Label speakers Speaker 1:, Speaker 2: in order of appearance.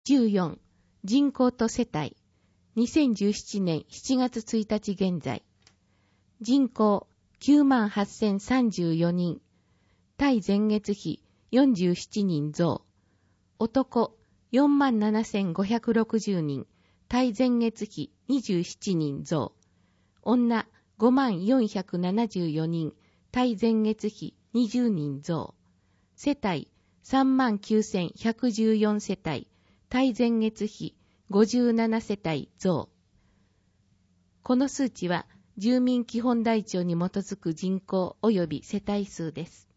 Speaker 1: 14、人口と世帯。2017年7月1日現在。人口 98,034 人。対前月比47人増。男 47,560 人。対前月比27人増。女 54,74 人。対前月比20人増。世帯 39,114 世帯。対前月比57世帯増。この数値は住民基本台帳に基づく人口及び世帯数です。